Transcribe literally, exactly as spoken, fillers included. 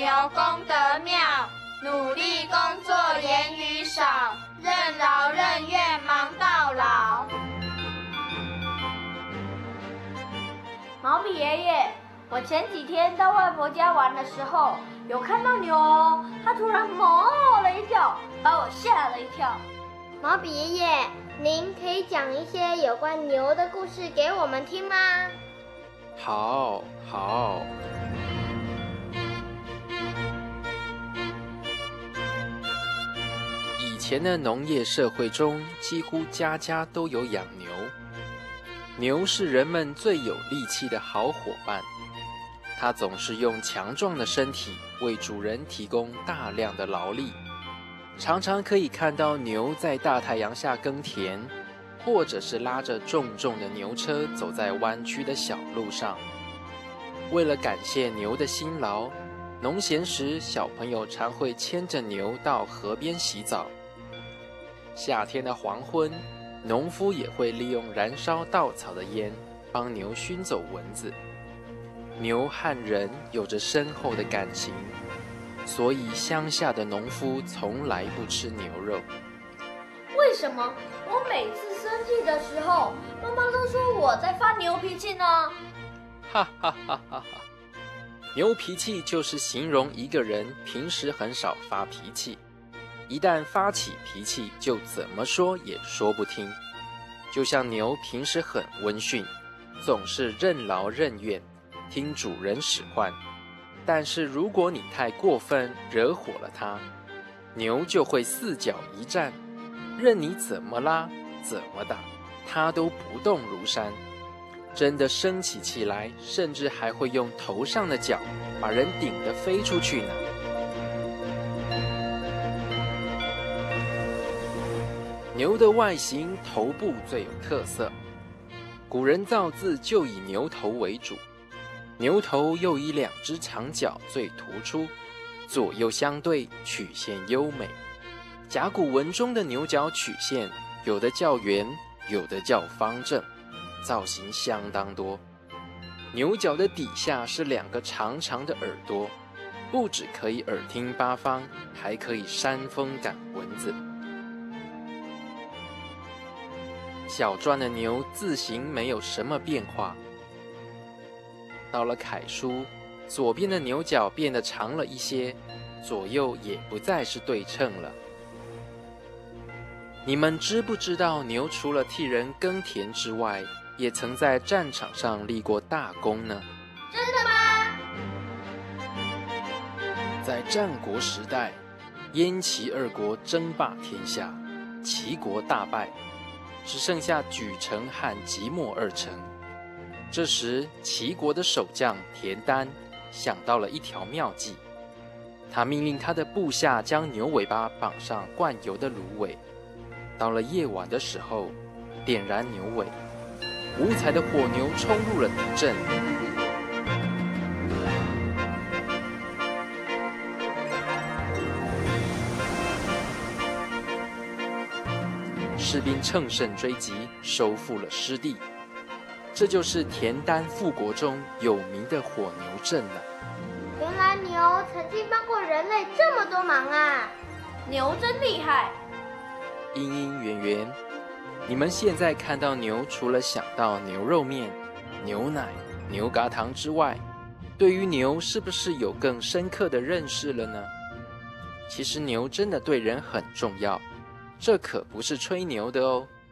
牛功德妙，努力工作言语少，任劳任怨忙到老。 毛笔爷爷，我前几天到外婆家玩的时候，有看到牛哦，它突然猛了一叫，把我吓了一跳。 毛笔爷爷，您可以讲一些有关牛的故事给我们听吗？ 好，好。以前的农业社会中，几乎家家都有养牛。牛是人们最有力气的好伙伴，它总是用强壮的身体为主人提供大量的劳力。常常可以看到牛在大太阳下耕田，或者是拉着重重的牛车走在弯曲的小路上。为了感谢牛的辛劳，农闲时小朋友常会牵着牛到河边洗澡。夏天的黄昏，农夫也会利用燃烧稻草的烟帮牛熏走蚊子。牛和人有着深厚的感情，所以乡下的农夫从来不吃牛肉。 为什么我每次生气的时候，妈妈都说我在发牛脾气呢？ 哈哈哈哈哈！牛脾气就是形容一个人平时很少发脾气，一旦发起脾气就怎么说也说不听。就像牛平时很温驯，总是任劳任怨，听主人使唤。但是如果你太过分，惹火了它，牛就会四脚一站，任你怎么拉怎么打，它都不动如山。真的生起气来，甚至还会用头上的角把人顶得飞出去呢。牛的外形头部最有特色，古人造字就以牛头为主。牛头又以两只长角最突出，左右相对，曲线优美。甲骨文中的牛角曲线，有的较圆，有的较方正，造型相当多。牛角的底下是两个长长的耳朵，不只可以耳听八方，还可以扇风赶蚊子。小篆的牛字形没有什么变化。到了楷书，左边的牛角变得长了一些，左右也不再是对称了。你们知不知道牛除了替人耕田之外，也曾在战场上立过大功呢？ 真的吗？ 在战国时代，燕齐二国争霸天下，齐国大败，只剩下莒城和即墨二城。这时，齐国的守将田丹想到了一条妙计，他命令他的部下将牛尾巴绑上灌油的芦苇，到了夜晚的时候，点燃牛尾，五彩的火牛冲入了敌阵。士兵乘胜追击，收复了失地。这就是田丹复国中有名的火牛阵了。 原来牛曾经帮过人类这么多忙啊！ 牛真厉害。 阴阴圆圆，你们现在看到牛，除了想到牛肉面、牛奶、牛轧糖之外，对于牛是不是有更深刻的认识了呢？其实牛真的对人很重要，这可不是吹牛的哦。